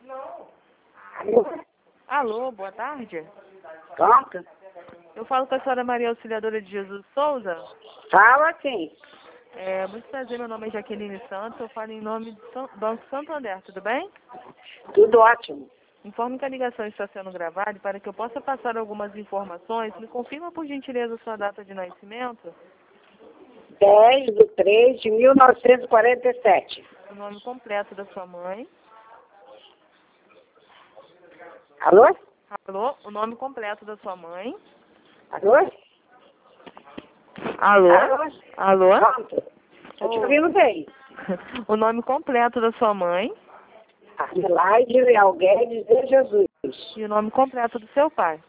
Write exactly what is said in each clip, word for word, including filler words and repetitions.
Alô? Alô, boa tarde. Pronto? Eu falo com a senhora Maria Auxiliadora de Jesus Souza. Fala sim. É, muito prazer, meu nome é Jaqueline Santos, eu falo em nome do San- Banco Santander, tudo bem? Tudo ótimo. Informe que a ligação está sendo gravada e para que eu possa passar algumas informações, me confirma por gentileza a sua data de nascimento, dez de três de mil novecentos e quarenta e sete. o nome completo da sua mãe. Alô? Alô, o nome completo da sua mãe. Alô? Alô? Alô? Alô? Pronto. Estou te Oh. ouvindo bem. O nome completo da sua mãe Adelaide Leal Guedes de Jesus. e o nome completo do seu pai.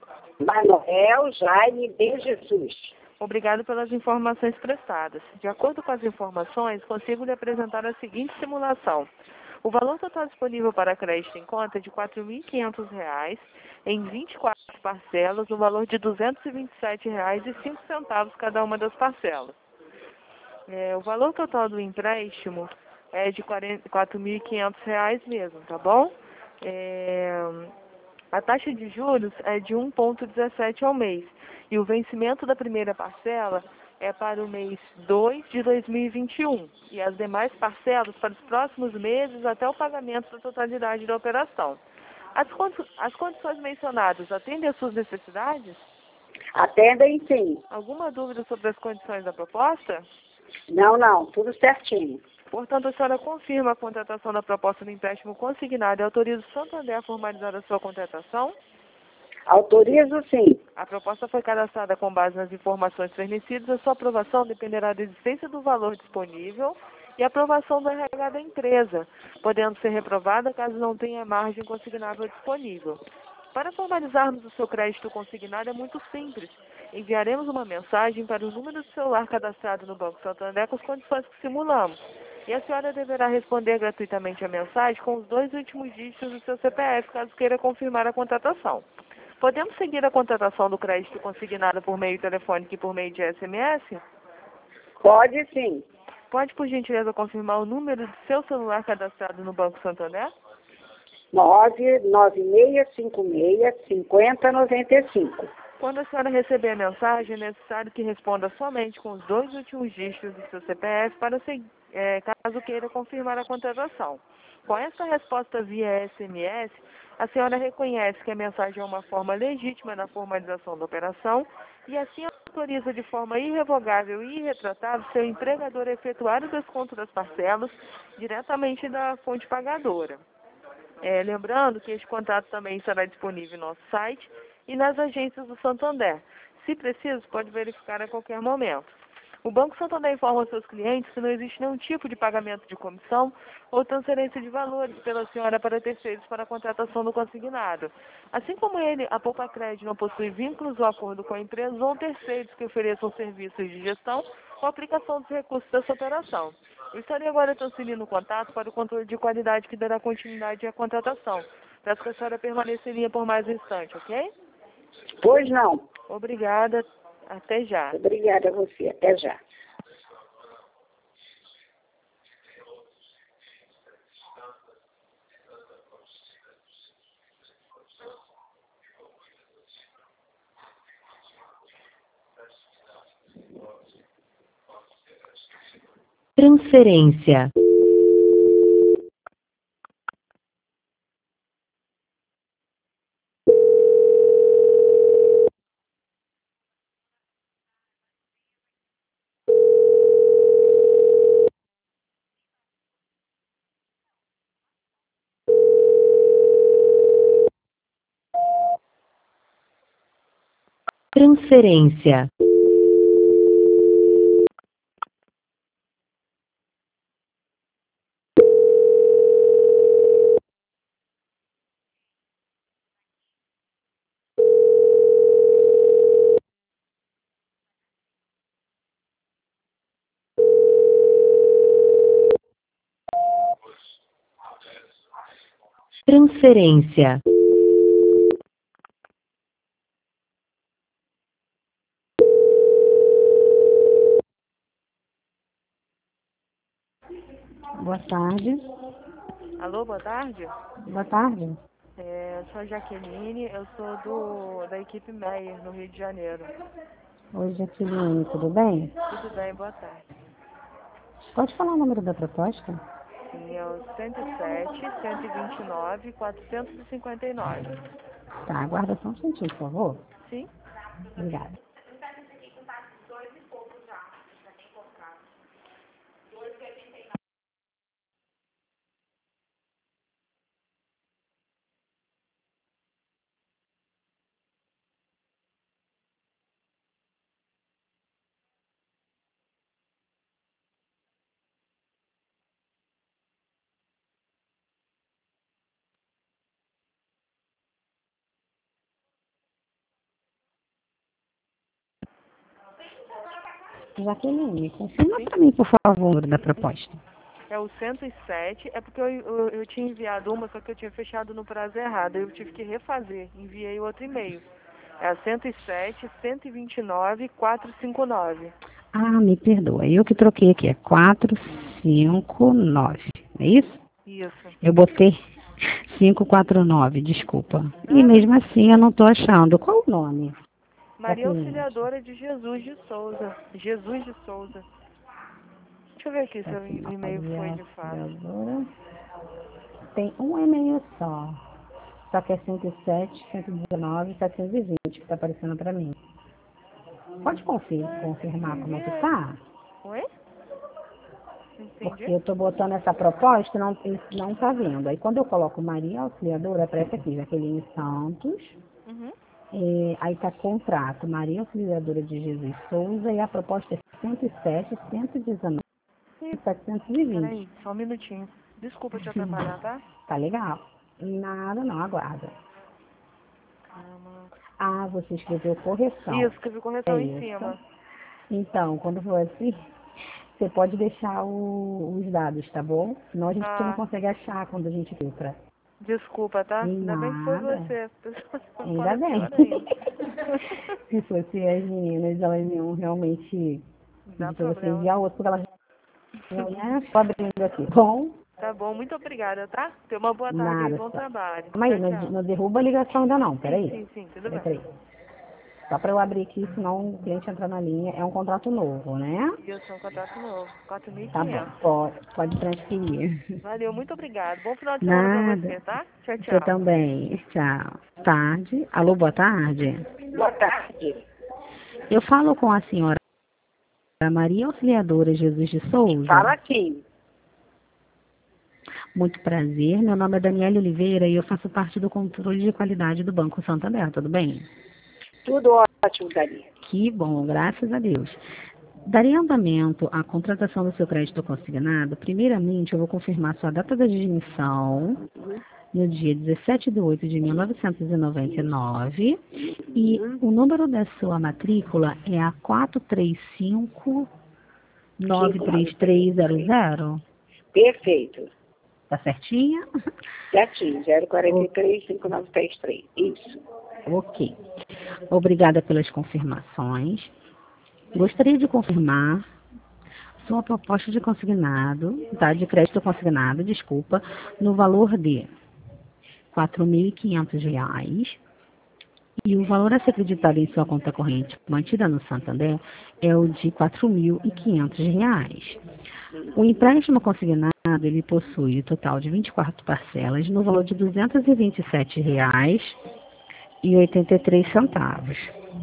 Manuel Jaime de Jesus. Obrigado pelas informações prestadas. De acordo com as informações, consigo lhe apresentar a seguinte simulação. O valor total disponível para crédito em conta é de quatro mil e quinhentos reais em vinte e quatro parcelas, no valor de duzentos e vinte e sete reais e cinco centavos cada uma das parcelas. É, o valor total do empréstimo é de quatro mil e quinhentos reais mesmo, tá bom? É, a taxa de juros é de um vírgula dezessete ao mês. E o vencimento da primeira parcela é para o mês dois de dois mil e vinte e um. E as demais parcelas para os próximos meses até o pagamento da totalidade da operação. As, condi- as condições mencionadas atendem às suas necessidades? Atendem sim. Alguma dúvida sobre as condições da proposta? Não, não. Tudo certinho. Portanto, a senhora confirma a contratação da proposta do empréstimo consignado e autoriza o Santander a formalizar a sua contratação? Autorizo sim. A proposta foi cadastrada com base nas informações fornecidas. A sua aprovação dependerá da existência do valor disponível e aprovação do R H da empresa, podendo ser reprovada caso não tenha margem consignável disponível. Para formalizarmos o seu crédito consignado é muito simples. Enviaremos uma mensagem para o número de celular cadastrado no Banco Santander com as condições que simulamos. E a senhora deverá responder gratuitamente a mensagem com os dois últimos dígitos do seu C P F, caso queira confirmar a contratação. Podemos seguir a contratação do crédito consignado por meio telefônico e por meio de S M S? Pode sim. Pode, por gentileza, confirmar o número do seu celular cadastrado no Banco Santander? nove nove seis cinco seis cinco zero nove cinco. Quando a senhora receber a mensagem, é necessário que responda somente com os dois últimos dígitos do seu C P F para se- eh, caso queira confirmar a contratação. Com essa resposta via S M S, a senhora reconhece que a mensagem é uma forma legítima na formalização da operação e assim autoriza de forma irrevogável e irretratável seu empregador a efetuar o desconto das parcelas diretamente da fonte pagadora. É, lembrando que este contato também estará disponível no nosso site e nas agências do Santander. Se preciso, pode verificar a qualquer momento. O Banco Santander informa aos seus clientes que não existe nenhum tipo de pagamento de comissão ou transferência de valores pela senhora para terceiros para a contratação do consignado. Assim como ele, a Poupa Crédito não possui vínculos ou acordo com a empresa ou terceiros que ofereçam serviços de gestão ou aplicação dos recursos dessa operação. Eu estarei agora transferindo o contato para o controle de qualidade que dará continuidade à contratação. Peço que a senhora permaneça em linha por mais um instante, ok? Pois não. Obrigada. Até já. Obrigada a você. Até já. Transferência. Transferência. Transferência. Boa tarde. Alô, boa tarde. Boa tarde. É, eu sou a Jaqueline, eu sou do, da equipe Meyer, no Rio de Janeiro. Oi, Jaqueline, tudo bem? Tudo bem, boa tarde. Pode falar o número da proposta? Sim, é o cento e sete, cento e vinte e nove, quatrocentos e cinquenta e nove. Tá, aguarda só um instantinho, por favor. Sim? Obrigada. Jaqueline, confirma para mim, por favor, o número da proposta. É o cento e sete, é porque eu, eu, eu tinha enviado uma, só que eu tinha fechado no prazo errado. Eu tive que refazer, enviei outro e-mail. É a cento e sete, cento e vinte e nove, quatrocentos e cinquenta e nove. Ah, me perdoa, eu que troquei aqui, é quatro cinco nove, é isso? Isso. Eu botei cinco quatro nove, desculpa. Nada. E mesmo assim eu não estou achando. Qual o nome? Maria Jaqueline. Auxiliadora de Jesus de Souza. Jesus de Souza. Deixa eu ver aqui se o e-mail foi de fato. Auxiliadora. Tem um e-mail só. Só que é cento e sete, cento e dezenove, setecentos e vinte que está aparecendo para mim. Pode confir, confirmar como é que tá? Oi? Entendi. Porque eu estou botando essa proposta e não, não tá vendo. Aí quando eu coloco Maria Auxiliadora, aparece aqui, Jaqueline Santos. Uhum. E aí tá contrato, Maria Auxiliadora de Jesus Souza, e a proposta é cento e sete, cento e dezenove, setecentos e vinte. Peraí, só um minutinho. Desculpa te atrapalhar, tá? Tá legal? Nada não, aguarda. Calma. Ah, você escreveu correção. Isso, escrevi correção É em isso. cima. Então, quando for assim, você pode deixar o- os dados, tá bom? Senão a gente não Ah, consegue achar quando a gente filtra. desculpa, tá? Ainda bem que foi Nada. você. Ainda Fala bem. pior ainda. Se fosse as meninas, elas iam realmente Dá pedir pra você problema. enviar outro, porque elas não iam estou abrindo aqui. Bom, Tá bom, muito obrigada, tá? Tenha uma boa tarde e nada. bom Só. trabalho. Calma aí, Tchau, não, tchau. não derruba a ligação ainda não, Sim, peraí. sim, sim, tudo Peraí, bem. peraí. Só para eu abrir aqui, senão o cliente entra na linha. É um contrato novo, né? Isso, é um contrato novo. quatro mil e Tá bom, quinhentos. pode, pode transferir. Valeu, muito obrigado. Bom final de semana pra Nada. você, tá? Tchau, Você tchau. também. Tchau. Tarde. Alô, boa tarde. Boa tarde. Eu falo com a senhora Maria Auxiliadora Jesus de Souza. Fala aqui. Muito prazer. Meu nome é Daniela Oliveira e eu faço parte do controle de qualidade do Banco Santander. Tudo bem? Tudo ótimo, Dani. Que bom, graças a Deus. Daria andamento à contratação do seu crédito consignado? Primeiramente, eu vou confirmar sua data de admissão no dia dezessete de oito de mil novecentos e noventa e nove e o número da sua matrícula é a quatro três cinco nove três três zero zero. Perfeito. Tá certinha? Certinho, zero quatro três, cinco nove três três. Isso. Ok. Obrigada pelas confirmações. Gostaria de confirmar sua proposta de consignado, tá? De crédito consignado, desculpa, no valor de quatro mil e quinhentos reais. E o valor a ser acreditado em sua conta corrente mantida no Santander é o de quatro mil e quinhentos reais. O empréstimo consignado, ele possui o total de vinte e quatro parcelas no valor de duzentos e vinte e sete reais e oitenta e três centavos.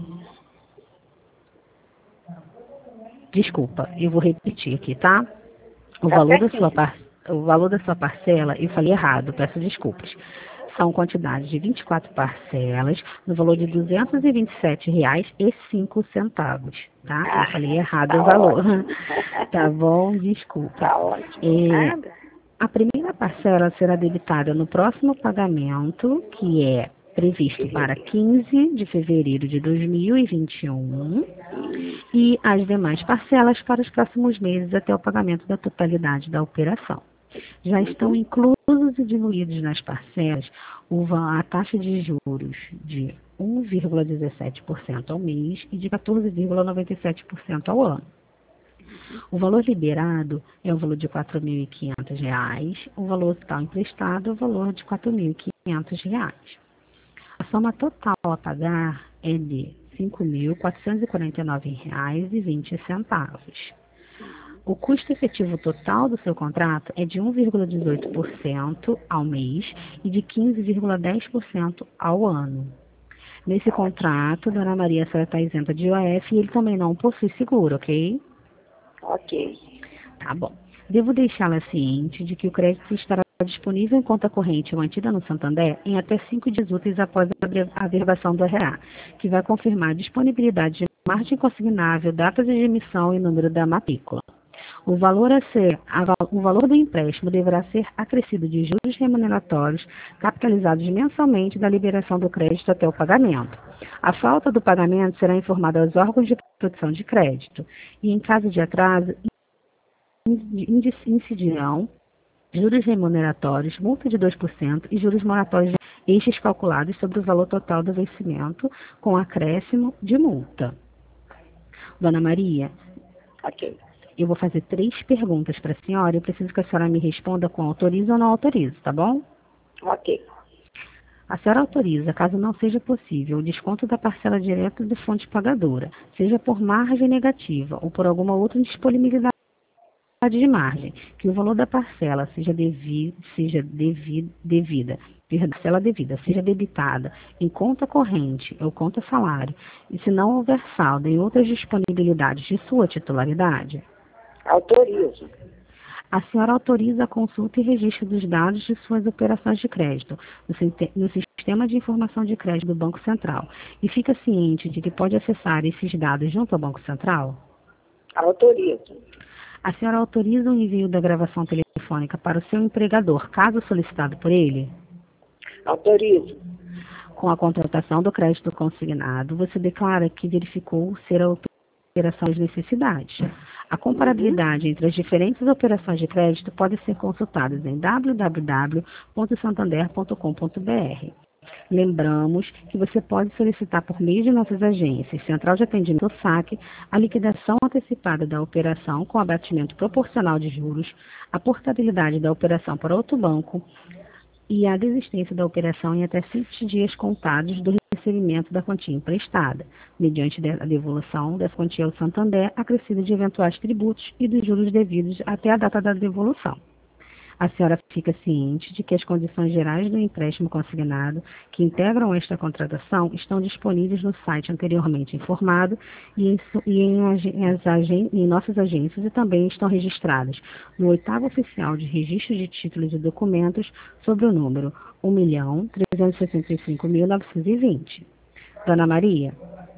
Desculpa, eu vou repetir aqui, tá? O Tá valor da certinho. sua par... o valor da sua parcela, eu falei errado, peço desculpas. São quantidades de vinte e quatro parcelas no valor de duzentos e vinte e sete reais e cinco centavos, tá? Ah, Eu falei errado tá o valor. ótimo. Tá bom? Desculpa. Tá ótimo. É, Nada. a primeira parcela será debitada no próximo pagamento, que é previsto para quinze de fevereiro de dois mil e vinte e um, e as demais parcelas para os próximos meses até o pagamento da totalidade da operação. Já estão inclusos e diluídos nas parcelas o va- a taxa de juros de um vírgula dezessete por cento ao mês e de quatorze vírgula noventa e sete por cento ao ano. O valor liberado é o valor de quatro mil e quinhentos reais, o valor total emprestado é o valor de quatro mil e quinhentos reais. A soma total a pagar é de cinco mil quatrocentos e quarenta e nove reais e vinte centavos. O custo efetivo total do seu contrato é de um vírgula dezoito por cento ao mês e de quinze vírgula dez por cento ao ano. Nesse contrato, Dona Maria, a senhora está isenta de I O F e ele também não possui seguro, ok? Ok. Tá bom. Devo deixá-la ciente de que o crédito estará disponível em conta corrente mantida no Santander em até cinco dias úteis após a averbação do R A, que vai confirmar a disponibilidade de margem consignável, datas de emissão e número da matrícula. O valor, a ser, a, o valor do empréstimo deverá ser acrescido de juros remuneratórios capitalizados mensalmente da liberação do crédito até o pagamento. A falta do pagamento será informada aos órgãos de proteção de crédito e, em caso de atraso, incidirão juros remuneratórios, multa de dois por cento e juros moratórios estes calculados sobre o valor total do vencimento com acréscimo de multa. Dona Maria, Ok. eu vou fazer três perguntas para a senhora e eu preciso que a senhora me responda com autoriza ou não autoriza, tá bom? Ok. A senhora autoriza, caso não seja possível, o desconto da parcela direta de fonte pagadora, seja por margem negativa ou por alguma outra disponibilidade de margem, que o valor da parcela seja, devi, seja devi, devida, parcela devida, seja debitada em conta corrente ou conta salário, e se não houver saldo em outras disponibilidades de sua titularidade. Autorizo. A senhora autoriza a consulta e registro dos dados de suas operações de crédito no Sistema de Informação de Crédito do Banco Central e fica ciente de que pode acessar esses dados junto ao Banco Central? Autorizo. A senhora autoriza o envio da gravação telefônica para o seu empregador, caso solicitado por ele? Autorizo. Com a contratação do crédito consignado, você declara que verificou ser a operação das necessidades. A comparabilidade entre as diferentes operações de crédito pode ser consultada em w w w ponto santander ponto com ponto b r. Lembramos que você pode solicitar por meio de nossas agências, Central de Atendimento ou saque, a liquidação antecipada da operação com abatimento proporcional de juros, a portabilidade da operação para outro banco e a desistência da operação em até sete dias contados do recebimento da quantia emprestada, mediante a devolução dessa quantia ao Santander, acrescida de eventuais tributos e dos juros devidos até a data da devolução. A senhora fica ciente de que as condições gerais do empréstimo consignado que integram esta contratação estão disponíveis no site anteriormente informado e, em, e em, em, em nossas agências e também estão registradas no oitavo oficial de registro de títulos e documentos sobre o número um milhão trezentos e sessenta e cinco mil novecentos e vinte. Dona Maria?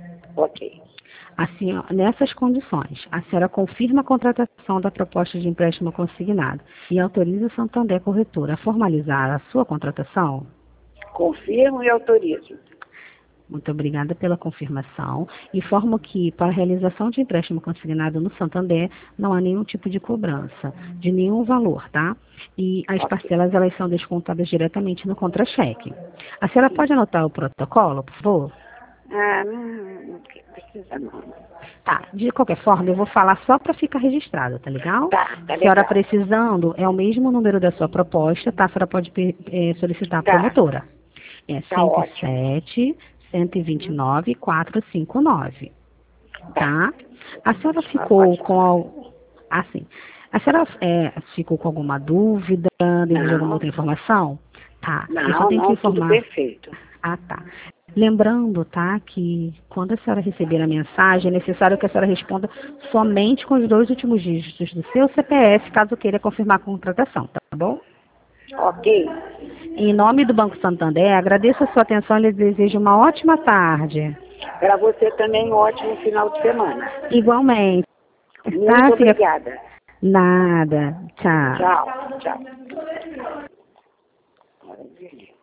Ok. A senhora, nessas condições, a senhora confirma a contratação da proposta de empréstimo consignado e autoriza o Santander Corretora a formalizar a sua contratação? Confirmo e autorizo. Muito obrigada pela confirmação. Informo que, para a realização de empréstimo consignado no Santander, não há nenhum tipo de cobrança, de nenhum valor, tá? E as parcelas, elas são descontadas diretamente no contra-cheque. A senhora pode anotar o protocolo, por favor? Ah, não, não precisa não. Tá, de qualquer forma, eu vou falar só para ficar registrado, tá legal? Tá, tá A senhora legal. precisando, é o mesmo número da sua proposta, tá? A senhora pode é, solicitar a Tá. promotora. É Tá cinco sete, cento e vinte e nove, quatrocentos e cinquenta e nove. Tá? A senhora ficou com... Al... Assim, a senhora é, ficou com alguma dúvida, deseja alguma outra informação? Tá, eu só Não, tenho que não, informar... tudo perfeito. Ah, tá. Lembrando, tá, que quando a senhora receber a mensagem, é necessário que a senhora responda somente com os dois últimos dígitos do seu C P F, caso queira confirmar a contratação, tá bom? Ok. Em nome do Banco Santander, agradeço a sua atenção e lhe desejo uma ótima tarde. Para você também, um ótimo final de semana. Igualmente. Muito Tá, filha? obrigada. Nada. Tchau. Tchau, tchau.